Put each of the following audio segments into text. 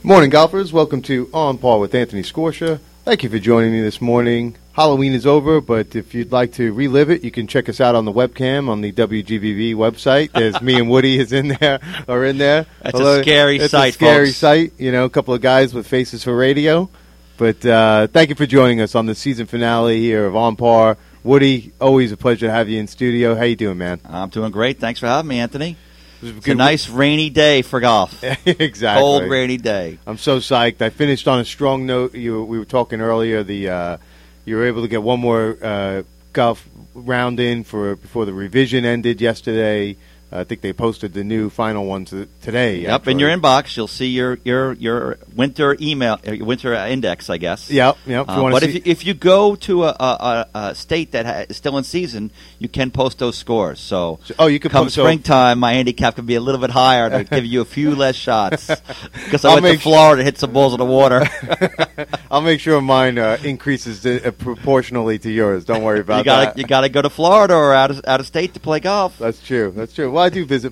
Morning, golfers. Welcome to On Par with Anthony Scorsia. Thank you for joining me this morning. Halloween is over, but if you'd like to relive it, you can check us out on the webcam on the WGBV website. There's me and Woody is in there. That's a scary sight, It's a scary folks. sight. You know, a couple of guys with faces for radio. But thank you for joining us on the season finale here of On Par. Woody, always a pleasure to have you in studio. How you doing, man? I'm doing great. Thanks for having me, Anthony. It's a Good nice rainy day for golf. Exactly. Cold, rainy day. I'm so psyched. I finished on a strong note. We were talking earlier. You were able to get one more golf round in before the revision ended yesterday. I think they posted the new final ones today. Yep, actually. in your inbox, you'll see your winter email, your winter index, I guess. Yep. If you go to a state that is still in season, you can post those scores. So, you can come post springtime, my handicap can be a little bit higher to give you a few less shots. Because I I'll went to Florida, hit some balls in the water. I'll make sure mine increases proportionally to yours. Don't worry about that. You got to go to Florida or out of state to play golf. That's true. Well, I do visit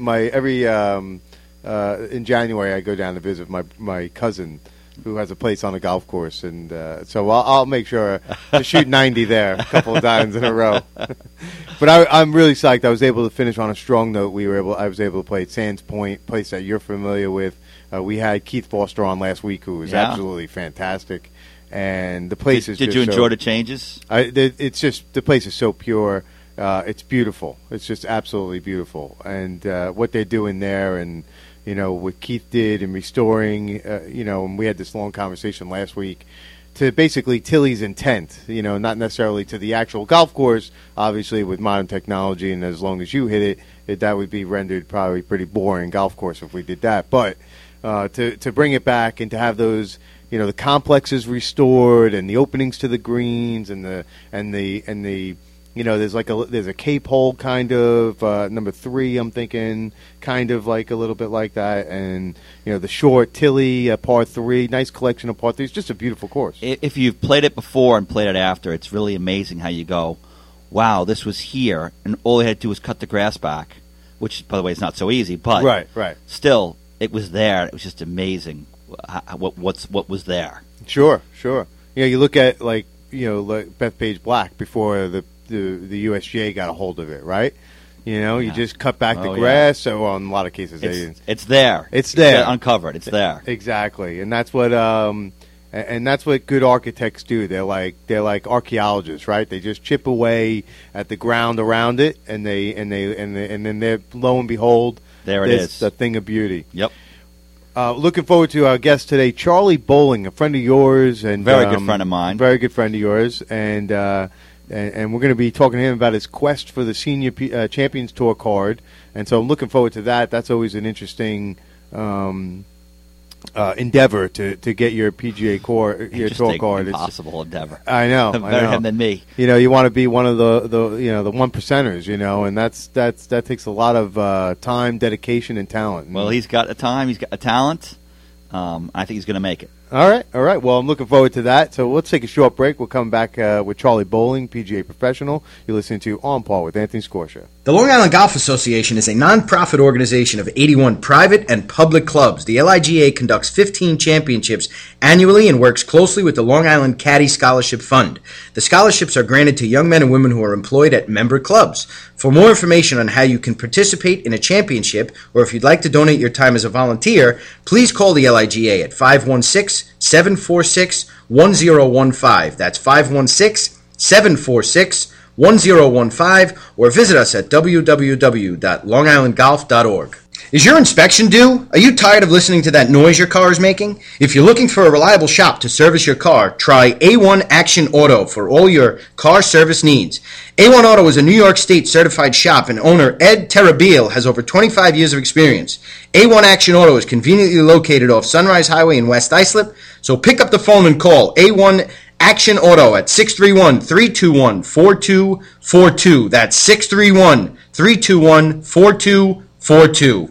in January I go down to visit my cousin who has a place on a golf course, and so I'll make sure to shoot 90 there a couple of times in a row. But I'm really psyched. I was able to finish on a strong note. I was able to play at Sands Point, place that you're familiar with. We had Keith Foster on last week, who was absolutely fantastic, and the place is. Did you enjoy the changes? It's just the place is so pure. It's beautiful. It's just absolutely beautiful. And what they're doing there, and what Keith did in restoring, and we had this long conversation last week to basically Tilley's intent. Not necessarily to the actual golf course. Obviously, with modern technology, and as long as you hit it, that would be rendered probably pretty boring golf course if we did that. But to bring it back and to have those. The complexes restored and the openings to the greens and the there's a cape hole kind of number 3. I'm thinking kind of like a little bit like that, and the short Tilley par 3, nice collection of par 3s. Just a beautiful course. If you've played it before and played it after, it's really amazing how you go, wow, this was here, and all they had to do was cut the grass back, which by the way is not so easy, but right. Still, it was there. It was just amazing what was there. Sure. You look at like Bethpage Black before the USGA got a hold of it, right? You just cut back the grass. So in a lot of cases, it's there. It's there, uncovered. It's there. Exactly, and that's what good architects do. They're like archaeologists, right? They just chip away at the ground around it, and then they're lo and behold, there it is, a thing of beauty. Yep. Looking forward to our guest today, Charlie Bowling, a friend of yours and very good friend of mine. Very good friend of yours, and we're going to be talking to him about his quest for the Senior Champions Tour card. And so I'm looking forward to that. That's always an interesting endeavor to get your PGA Tour card. Impossible endeavor. I know. Better him than me. You want to be one of the one percenters, and that takes a lot of time, dedication, and talent. Well, he's got the time. He's got the talent. I think he's going to make it. All right. Well, I'm looking forward to that. So let's take a short break. We'll come back with Charlie Bowling, PGA professional. You're listening to On Par with Anthony Scorsia. The Long Island Golf Association is a non-profit organization of 81 private and public clubs. The LIGA conducts 15 championships annually and works closely with the Long Island Caddy Scholarship Fund. The scholarships are granted to young men and women who are employed at member clubs. For more information on how you can participate in a championship, or if you'd like to donate your time as a volunteer, please call the LIGA at 516-746-1015. That's 516-746-1015, or visit us at www.longislandgolf.org. Is your inspection due? Are you tired of listening to that noise your car is making? If you're looking for a reliable shop to service your car, try A1 Action Auto for all your car service needs. A1 Auto is a New York State certified shop, and owner Ed Terabile has over 25 years of experience. A1 Action Auto is conveniently located off Sunrise Highway in West Islip, so pick up the phone and call A1 Action Auto at 631-321-4242. That's 631-321-4242.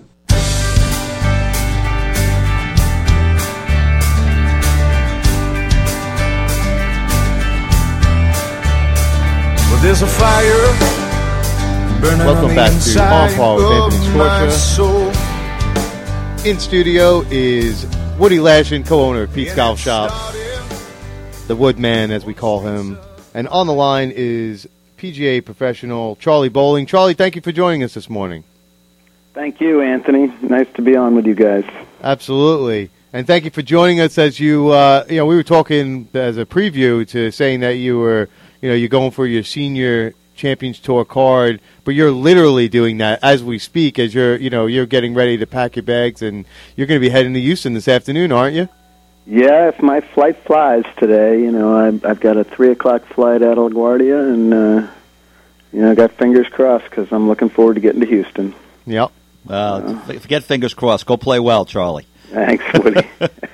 There's a fire burning. Welcome back to On Par with Anthony Scorsia. In studio is Woody Lashin, co-owner of Pete's Golf Shop, the Woodman, as we call him. And on the line is PGA professional Charlie Bowling. Charlie, thank you for joining us this morning. Thank you, Anthony. Nice to be on with you guys. Absolutely. And thank you for joining us as we were talking as a preview to saying that you're going for your senior Champions Tour card, but you're literally doing that as we speak, as you're getting ready to pack your bags, and you're going to be heading to Houston this afternoon, aren't you? Yeah, if my flight flies today, I've got a 3:00 flight out of LaGuardia, and I got fingers crossed because I'm looking forward to getting to Houston. Yep. Forget fingers crossed. Go play well, Charlie. Thanks, Woody.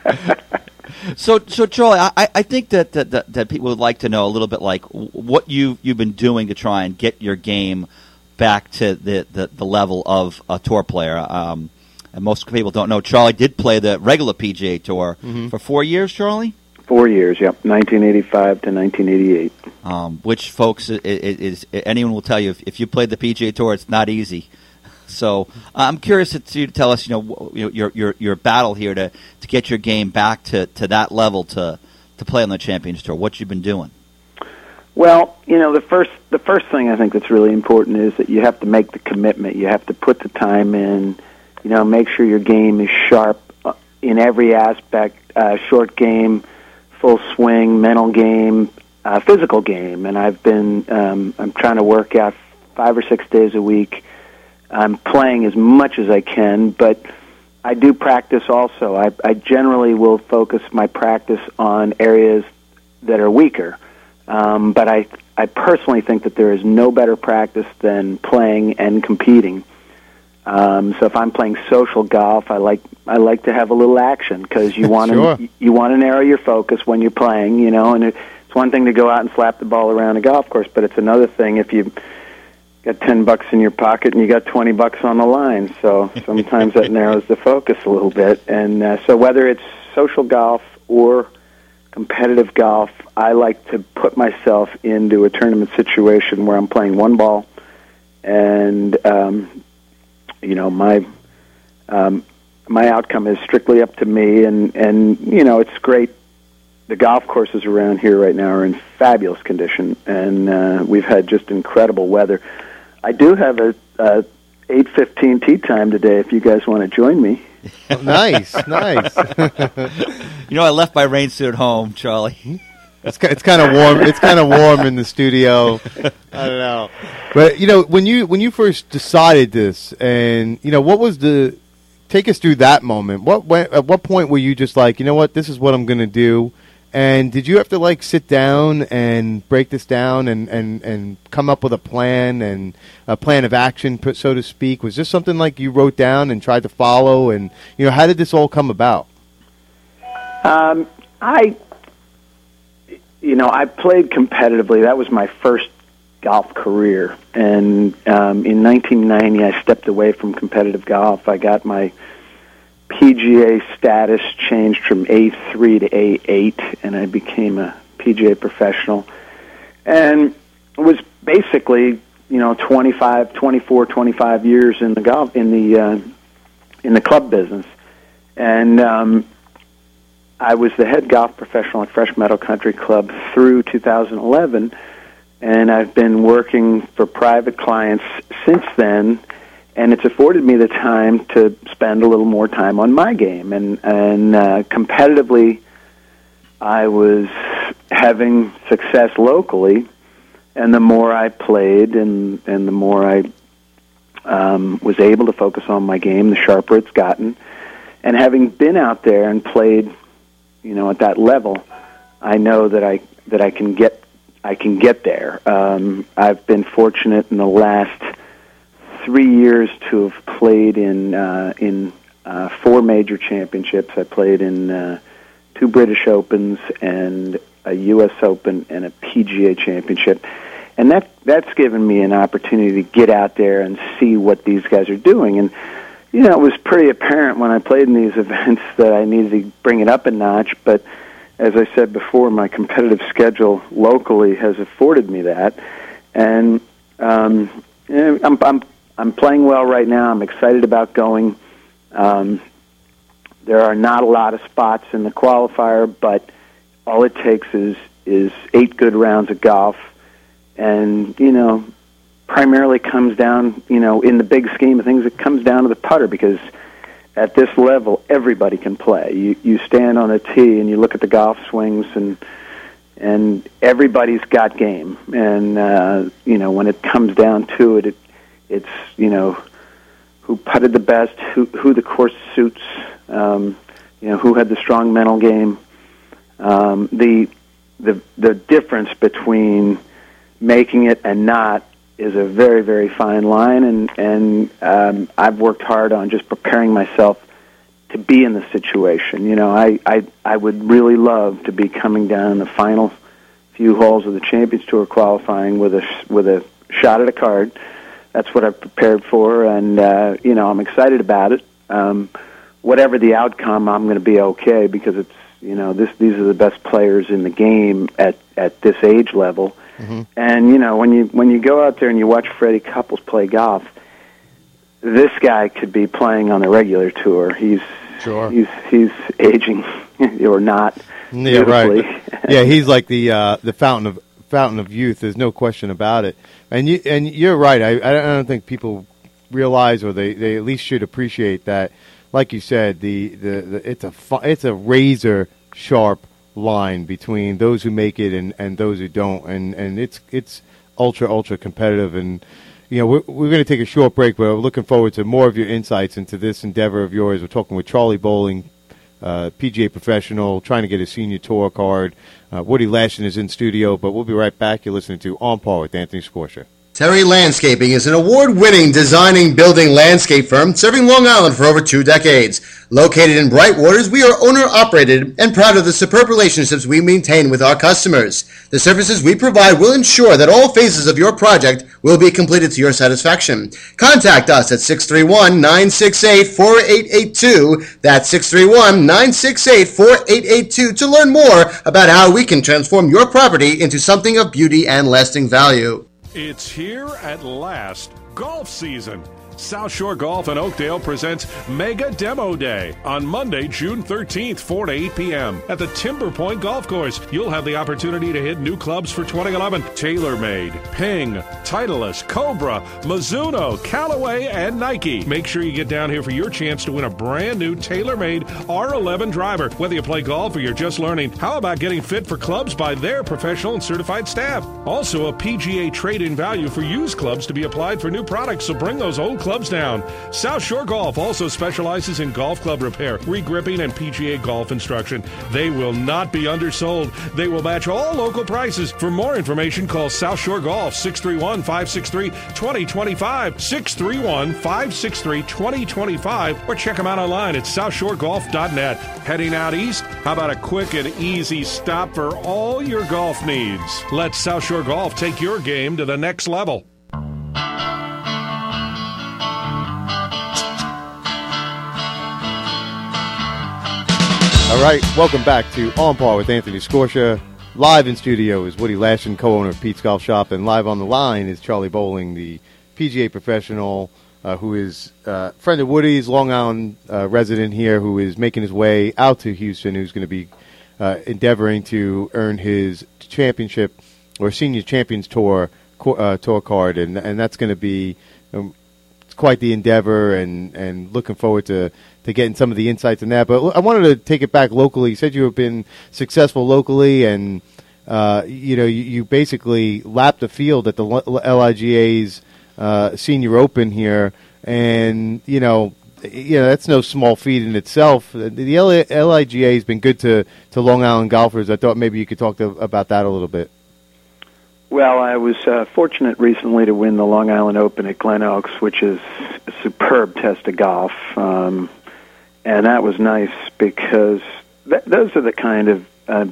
So Charlie, I think that people would like to know a little bit like what you've been doing to try and get your game back to the level of a tour player. And most people don't know Charlie did play the regular PGA Tour for 4 years. Charlie, 4 years, yep, 1985 to 1988. Which, folks, is anyone will tell you if you played the PGA Tour, it's not easy. So I'm curious to tell us, your battle here to get your game back to that level to play on the Champions Tour. What you've been doing? Well, the first thing I think that's really important is that you have to make the commitment. You have to put the time in. Make sure your game is sharp in every aspect: short game, full swing, mental game, physical game. And I'm trying to work out 5 or 6 days a week. I'm playing as much as I can, but I do practice also. I generally will focus my practice on areas that are weaker. But I personally think that there is no better practice than playing and competing. So if I'm playing social golf, I like to have a little action because you want to you want to narrow your focus when you're playing. And it's one thing to go out and slap the ball around a golf course, but it's another thing if you got $10 in your pocket and you got $20 on the line. So sometimes that narrows the focus a little bit. And so whether it's social golf or competitive golf, I like to put myself into a tournament situation where I'm playing one ball, and my outcome is strictly up to me. And it's great. The golf courses around here right now are in fabulous condition, and we've had just incredible weather. I do have a 8:15 tee time today. If you guys want to join me. Oh, nice. I left my rain suit home, Charlie. It's kind of warm. It's kind of warm in the studio. I don't know, but when you first decided this, and what was take us through that moment? At what point were you just like, this is what I'm going to do? And did you have to sit down and break this down and come up with a plan and a plan of action, so to speak? Was this something like you wrote down and tried to follow? And how did this all come about? I played competitively. That was my first golf career, and in 1990 I stepped away from competitive golf. I got my PGA status changed from A3 to A8, and I became a PGA professional. And it was basically, 25 years in the golf, in the club business. And I was the head golf professional at Fresh Meadow Country Club through 2011, and I've been working for private clients since then. And it's afforded me the time to spend a little more time on my game. And competitively, I was having success locally. And the more I played and the more I was able to focus on my game, the sharper it's gotten. And having been out there and played, at that level, I know that I can get there. I've been fortunate in the last 3 years to have played in 4 major championships. I played in 2 British Opens and a U.S. Open and a PGA Championship. And that's given me an opportunity to get out there and see what these guys are doing. And, it was pretty apparent when I played in these events that I needed to bring it up a notch. But as I said before, my competitive schedule locally has afforded me that. And I'm playing well right now. I'm excited about going. There are not a lot of spots in the qualifier, but all it takes is 8 good rounds of golf, and primarily comes down, in the big scheme of things, it comes down to the putter, because at this level, everybody can play. You stand on a tee and you look at the golf swings, and everybody's got game. And when it comes down to it, it's who putted the best, who the course suits, who had the strong mental game. The difference between making it and not is a very, very fine line, and I've worked hard on just preparing myself to be in the situation. I would really love to be coming down in the final few holes of the Champions Tour qualifying with a shot at a card. That's what I've prepared for, and I'm excited about it. Whatever the outcome, I'm going to be okay, because it's these are the best players in the game at this age level. Mm-hmm. And when you go out there and you watch Freddie Couples play golf, this guy could be playing on the regular tour. He's aging or not. Yeah, right. Yeah, he's like the fountain of youth. There's no question about it. And you're right. I don't think people realize, or they at least should appreciate that. Like you said, it's a razor sharp line between those who make it and those who don't, and it's ultra competitive. And we're going to take a short break, but we're looking forward to more of your insights into this endeavor of yours. We're talking with Charlie Bowling, PGA professional, trying to get a senior tour card. Woody Lashin is in studio, but we'll be right back. You're listening to On Par with Anthony Scorsia. Terry Landscaping is an award-winning designing building landscape firm serving Long Island for over 2 decades. Located in Bright Waters, we are owner-operated and proud of the superb relationships we maintain with our customers. The services we provide will ensure that all phases of your project will be completed to your satisfaction. Contact us at 631-968-4882. That's 631-968-4882 to learn more about how we can transform your property into something of beauty and lasting value. It's here at last, golf season. South Shore Golf in Oakdale presents Mega Demo Day on Monday, June 13th, 4 to 8 p.m. at the Timber Point Golf Course. You'll have the opportunity to hit new clubs for 2011. TaylorMade, Ping, Titleist, Cobra, Mizuno, Callaway, and Nike. Make sure you get down here for your chance to win a brand new TaylorMade R11 driver. Whether you play golf or you're just learning, how about getting fit for clubs by their professional and certified staff? Also, a PGA trade-in value for used clubs to be applied for new products, so bring those old clubs down. South Shore Golf also specializes in golf club repair, re-gripping, and PGA golf instruction. They will not be undersold. They will match all local prices. For more information, call South Shore Golf, 631-563-2025, 631-563-2025, or check them out online at southshoregolf.net. Heading out east? How about a quick and easy stop for all your golf needs? Let South Shore Golf take your game to the next level. All right, welcome back to On Par with Anthony Scorsia. Live in studio is Woody Lashin, co-owner of Pete's Golf Shop, and live on the line is Charlie Bowling, the PGA professional who is a friend of Woody's, Long Island resident here, who is making his way out to Houston, who's going to be endeavoring to earn his championship or Senior Champions Tour card, and that's going to be quite the endeavor, and looking forward to getting some of the insights in that. But I wanted to take it back locally. You said you have been successful locally, and you basically lapped the field at the LIGA's Senior Open here, and that's no small feat in itself. The LIGA has been good to Long Island golfers. I thought maybe you could talk about that a little bit. Well, I was fortunate recently to win the Long Island Open at Glen Oaks, which is a superb test of golf. And that was nice because those are the kind of,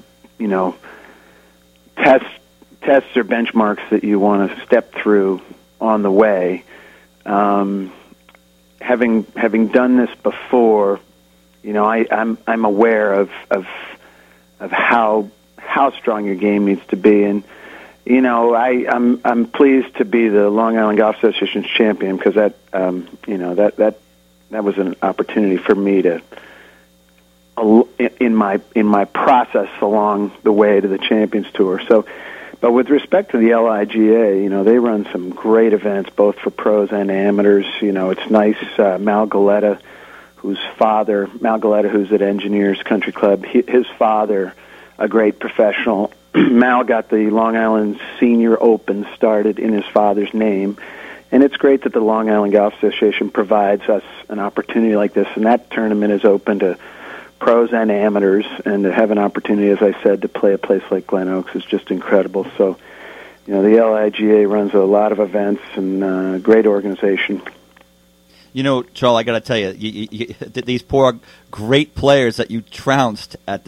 tests or benchmarks that you want to step through on the way. Having done this before, I'm aware of how strong your game needs to be, and I'm pleased to be the Long Island Golf Association's champion, because that was an opportunity for me to in my process along the way to the Champions Tour. So, but with respect to the LIGA, they run some great events both for pros and amateurs. It's nice. Mal Goleta, who's at Engineers Country Club, his father, a great professional. Mal got the Long Island Senior Open started in his father's name. And it's great that the Long Island Golf Association provides us an opportunity like this, and that tournament is open to pros and amateurs, and to have an opportunity, as I said, to play a place like Glen Oaks is just incredible. So, the LIGA runs a lot of events and great organization. Charles, I got to tell you, these poor great players that you trounced at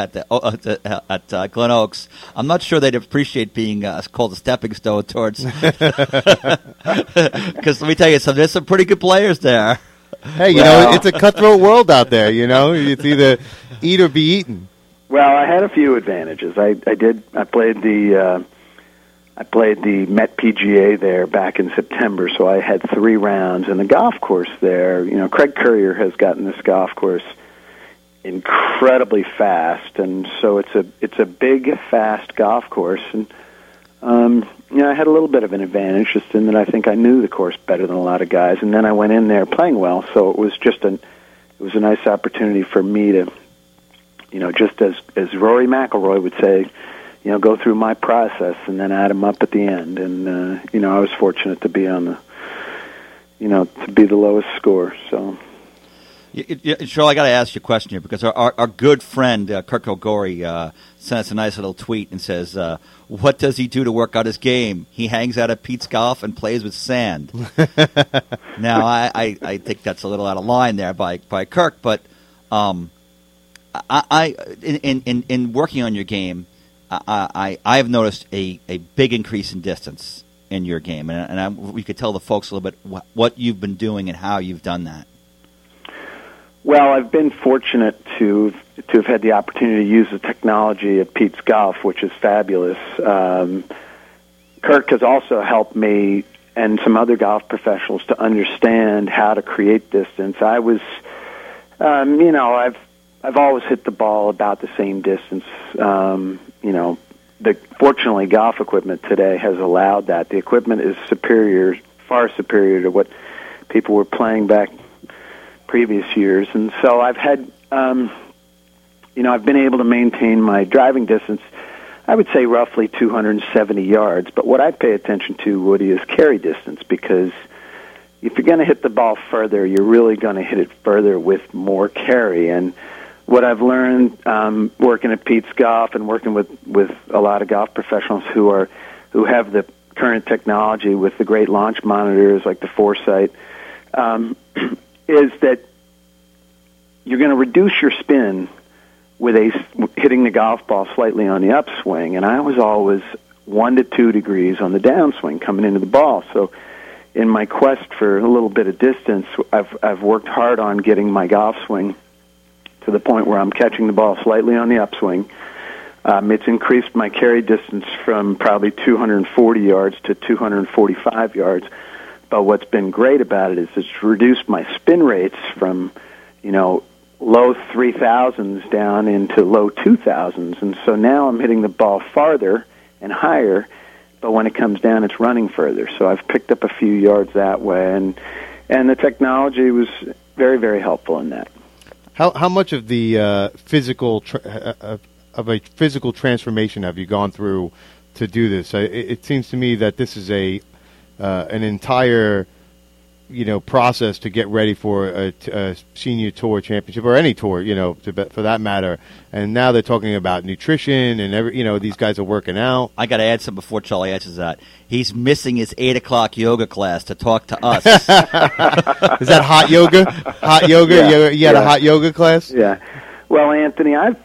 Glen Oaks, I'm not sure they'd appreciate being called a stepping stone towards. Because let me tell you, there's some pretty good players there. Hey, it's a cutthroat world out there. It's either eat or be eaten. Well, I had a few advantages. I played the Met PGA there back in September, so I had 3 rounds. And the golf course there, Craig Currier has gotten this golf course incredibly fast, and so it's a big, fast golf course. And I had a little bit of an advantage just in that I think I knew the course better than a lot of guys. And then I went in there playing well, so it was a nice opportunity for me to, just as Rory McIlroy would say, go through my process and then add them up at the end. And, I was fortunate to be on to be the lowest score. So, Cheryl, I got to ask you a question here because our good friend, Kirk O'Gorey, sent us a nice little tweet and says, what does he do to work out his game? He hangs out at Pete's Golf and plays with sand. Now, I think that's a little out of line there by Kirk, but in working on your game, I have noticed a big increase in distance in your game, and we could tell the folks a little bit what you've been doing and how you've done that. Well, I've been fortunate to have had the opportunity to use the technology at Pete's Golf, which is fabulous. Kirk has also helped me and some other golf professionals to understand how to create distance. I was, I've always hit the ball about the same distance. Fortunately, golf equipment today has allowed that. The equipment is superior, far superior to what people were playing back previous years. And so I've had, I've been able to maintain my driving distance, I would say roughly 270 yards. But what I pay attention to, Woody, is carry distance, because if you're going to hit the ball further, you're really going to hit it further with more carry. And what I've learned working at Pete's Golf and working with a lot of golf professionals who have the current technology with the great launch monitors like the Foresight, is that you're going to reduce your spin with hitting the golf ball slightly on the upswing, and I was always 1 to 2 degrees on the downswing coming into the ball. So in my quest for a little bit of distance, I've worked hard on getting my golf swing to the point where I'm catching the ball slightly on the upswing. It's increased my carry distance from probably 240 yards to 245 yards. But what's been great about it is it's reduced my spin rates from, low 3,000s down into low 2,000s. And so now I'm hitting the ball farther and higher, but when it comes down, it's running further. So I've picked up a few yards that way, and the technology was very, very helpful in that. How much of the physical transformation have you gone through to do this? It seems to me that this is an entire, process to get ready for a senior tour championship or any tour, for that matter. And now they're talking about nutrition and these guys are working out. I got to add something before Charlie answers that. He's missing his 8:00 yoga class to talk to us. Is that hot yoga? Hot yoga? Yeah, you had a hot yoga class? Yeah. Well, Anthony, I've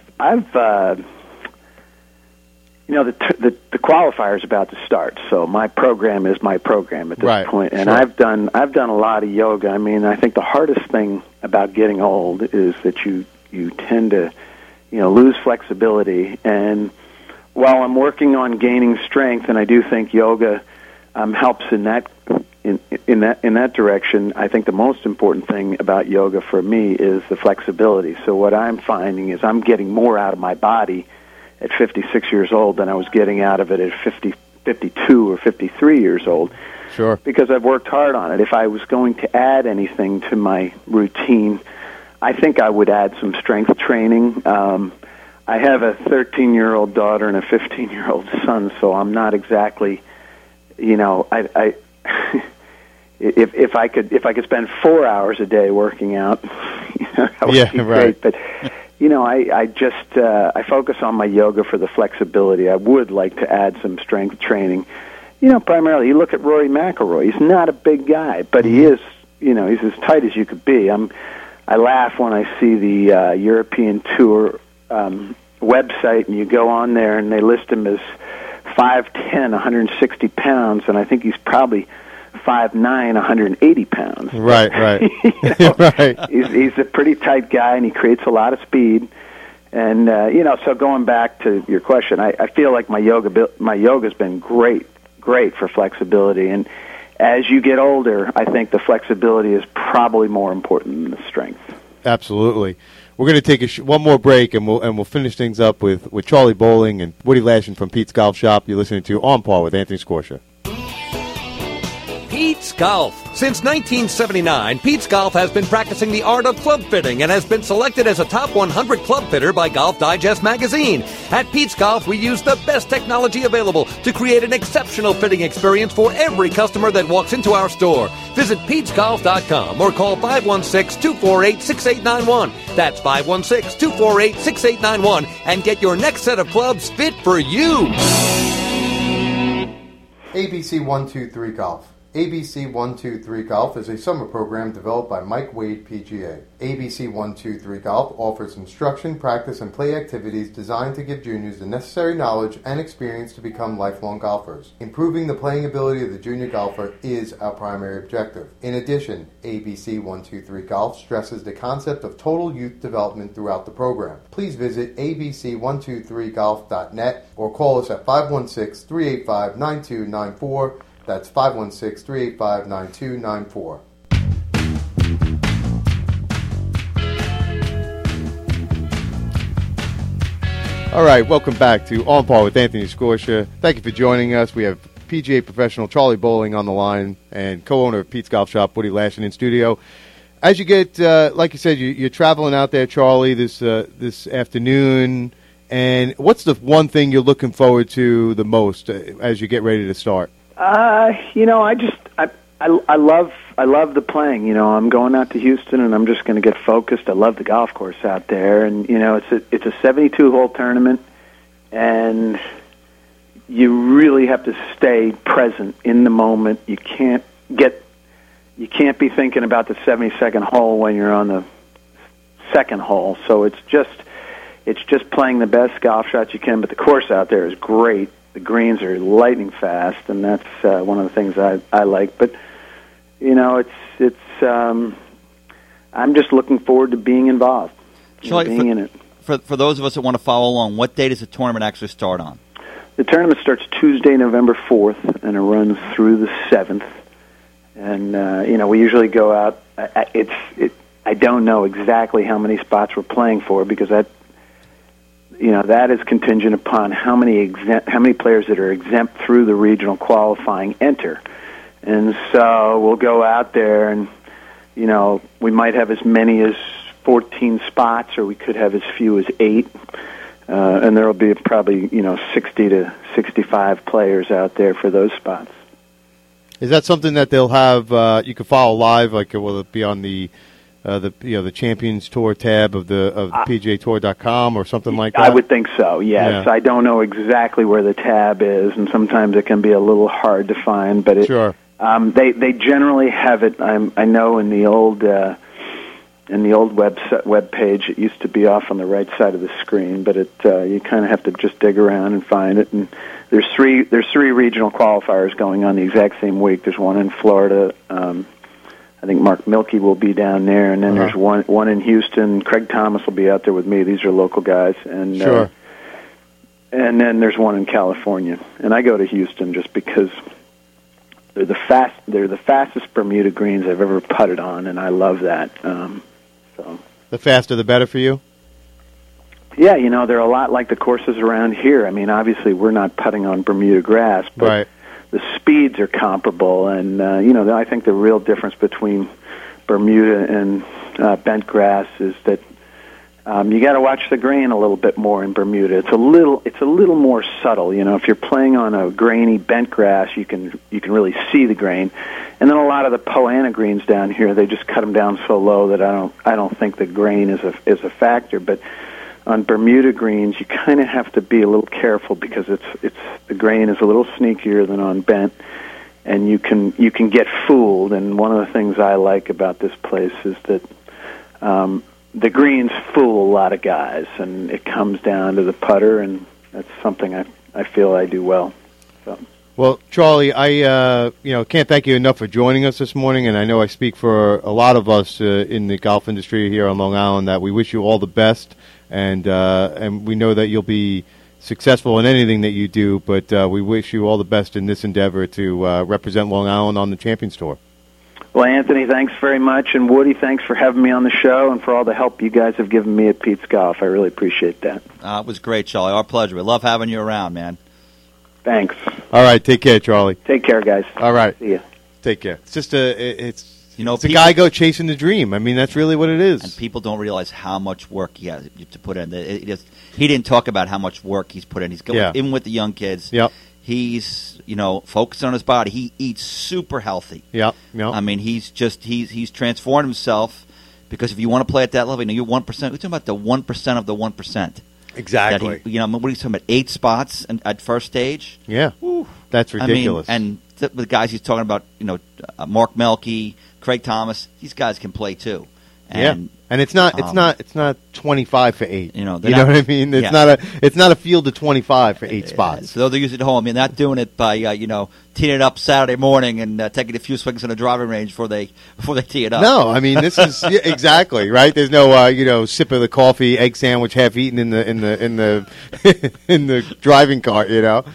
the qualifier's about to start, so my program is my program at this point. And sure. I've done a lot of yoga. I mean, I think the hardest thing about getting old is that you tend to, lose flexibility. And while I'm working on gaining strength, and I do think yoga helps in that in that direction, I think the most important thing about yoga for me is the flexibility. So what I'm finding is I'm getting more out of my body at 56 years old than I was getting out of it at 52 or 53 years old. Sure. Because I've worked hard on it. If I was going to add anything to my routine, I think I would add some strength training. I have a 13-year-old daughter and a 15-year-old son, so I'm not exactly, I if I could spend 4 hours a day working out, that would be great. But I focus on my yoga for the flexibility. I would like to add some strength training. Primarily, you look at Rory McIlroy. He's not a big guy, but he is. He's as tight as you could be. I laugh when I see the European Tour website, and you go on there, and they list him as 5'10", 160 pounds, and I think he's probably 5'9", 180 pounds. Right. Right. He's a pretty tight guy, and he creates a lot of speed. And so going back to your question, I feel like my yoga's been great for flexibility. And as you get older, I think the flexibility is probably more important than the strength. Absolutely. We're going to take one more break, and we'll finish things up with Charlie Bowling and Woody Lashin from Pete's Golf Shop. You're listening to On Par with Anthony Scorsia. Pete's Golf. Since 1979, Pete's Golf has been practicing the art of club fitting and has been selected as a top 100 club fitter by Golf Digest magazine. At Pete's Golf, we use the best technology available to create an exceptional fitting experience for every customer that walks into our store. Visit PetesGolf.com or call 516-248-6891. That's 516-248-6891 and get your next set of clubs fit for you. ABC 123 Golf. ABC 123 Golf is a summer program developed by Mike Wade PGA. ABC 123 Golf offers instruction, practice, and play activities designed to give juniors the necessary knowledge and experience to become lifelong golfers. Improving the playing ability of the junior golfer is our primary objective. In addition, ABC 123 Golf stresses the concept of total youth development throughout the program. Please visit abc123golf.net or call us at 516-385-9294. That's 516-385-9294. All right, welcome back to On Par with Anthony Scorsia. Thank you for joining us. We have PGA professional Charlie Bowling on the line and co-owner of Pete's Golf Shop, Woody Lashin, in studio. As you get, like you said, you're traveling out there, Charlie, this afternoon. And what's the one thing you're looking forward to the most as you get ready to start? I love the playing. I'm going out to Houston, and I'm just going to get focused. I love the golf course out there, and it's a 72-hole tournament, and you really have to stay present in the moment. You can't be thinking about the 72nd hole when you're on the second hole. So it's just playing the best golf shots you can. But the course out there is great. The greens are lightning fast, and that's one of the things I like. But I'm just looking forward to being involved, being in it. For those of us that want to follow along, what day does the tournament actually start on? The tournament starts Tuesday, November 4th, and it runs through the 7th. And we usually go out. I don't know exactly how many spots we're playing for because that is contingent upon how many players that are exempt through the regional qualifying enter. And so we'll go out there and, we might have as many as 14 spots, or we could have as few as 8. And there will be probably, 60 to 65 players out there for those spots. Is that something that they'll have, you can follow live, like will it be on the Champions Tour tab of PGAtour.com or something like that? I would think so, yes. Yeah. I don't know exactly where the tab is, and sometimes it can be a little hard to find. But sure. They generally have it. I know in the old web page, it used to be off on the right side of the screen, but you kind of have to just dig around and find it. And there's three regional qualifiers going on the exact same week. There's one in Florida. I think Mark Milkey will be down there, and then there's one in Houston. Craig Thomas will be out there with me. These are local guys, and sure. And then there's one in California, and I go to Houston just because they're the fastest Bermuda greens I've ever putted on, and I love that. So the faster the better for you. Yeah, they're a lot like the courses around here. I mean, obviously we're not putting on Bermuda grass, but right. The speeds are comparable, and I think the real difference between Bermuda and bent grass is that you got to watch the grain a little bit more in Bermuda. It's a little more subtle. If you're playing on a grainy bent grass, you can really see the grain. And then a lot of the Poa annua greens down here, they just cut them down so low that I don't think the grain is a factor. But on Bermuda greens, you kind of have to be a little careful because the grain is a little sneakier than on bent, and you can get fooled. And one of the things I like about this place is that the greens fool a lot of guys, and it comes down to the putter, and that's something I feel I do well. So. Well, Charlie, I can't thank you enough for joining us this morning, and I know I speak for a lot of us in the golf industry here on Long Island that we wish you all the best. And we know that you'll be successful in anything that you do, but we wish you all the best in this endeavor to represent Long Island on the Champions Tour. Well, Anthony, thanks very much, and Woody, thanks for having me on the show and for all the help you guys have given me at Pete's Golf. I really appreciate that. It was great, Charlie. Our pleasure. We love having you around, man. Thanks. All right, take care, Charlie. Take care, guys. All right. See ya. Take care. It's just it's a people, guy go chasing the dream. I mean, that's really what it is. And people don't realize how much work he has to put in. He didn't talk about how much work he's put in. He's going in with the young kids. Yep. He's focused on his body. He eats super healthy. Yep. I mean, he's transformed himself because if you want to play at that level, you're 1%. We're talking about the 1% of the 1%. Exactly. What are you talking about? 8 spots at first stage. Yeah. Whew. That's ridiculous. I mean, and the guys he's talking about, Mark Melke, Craig Thomas, these guys can play too. And, and it's not 25 for 8. You know what I mean? It's not a field of 25 for 8 spots. So they're using it at home. You're not doing it by teeing it up Saturday morning and taking a few swings in the driving range before they tee it up. No, I mean this is exactly right. There's no sip of the coffee, egg sandwich half eaten in the in the driving cart.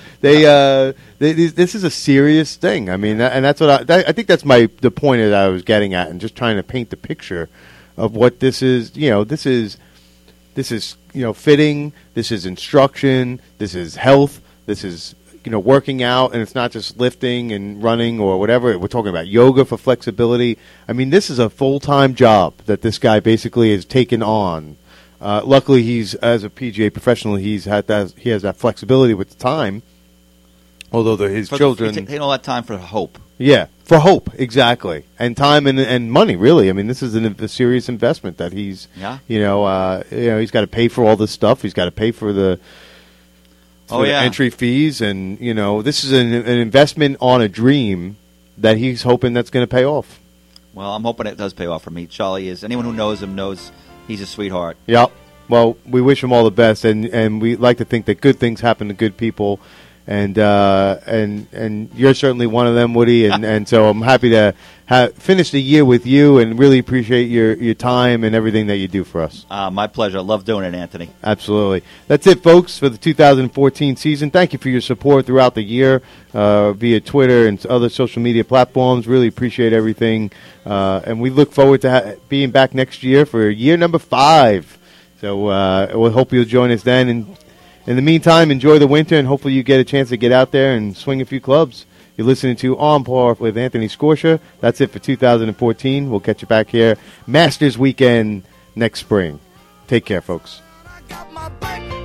This is a serious thing. I mean, and that's what I think. That's the point that I was getting at, and just trying to paint the picture of what this is. This is fitting. This is instruction. This is health. This is working out, and it's not just lifting and running or whatever. We're talking about yoga for flexibility. I mean, this is a full-time job that this guy basically has taken on. Luckily, he's as a PGA professional, he has that flexibility with the time. Although his children taking all that time for hope. Yeah, for hope, exactly, and time and money. Really, I mean, this is a serious investment that he's. Yeah. He's got to pay for all this stuff. He's got to pay for the entry fees, and this is an investment on a dream that he's hoping that's going to pay off. Well, I'm hoping it does pay off for me. Charlie is. Anyone who knows him knows he's a sweetheart. Yep. Well, we wish him all the best, and we like to think that good things happen to good people. And you're certainly one of them, Woody. And so I'm happy to finish the year with you, and really appreciate your time and everything that you do for us. My pleasure. I love doing it, Anthony. Absolutely. That's it, folks, for the 2014 season. Thank you for your support throughout the year via Twitter and other social media platforms. Really appreciate everything. And we look forward to being back next year for year number 5. So we hope you'll join us then. And in the meantime, enjoy the winter, and hopefully you get a chance to get out there and swing a few clubs. You're listening to On Par with Anthony Scorsia. That's it for 2014. We'll catch you back here Masters Weekend next spring. Take care, folks. I got my bike.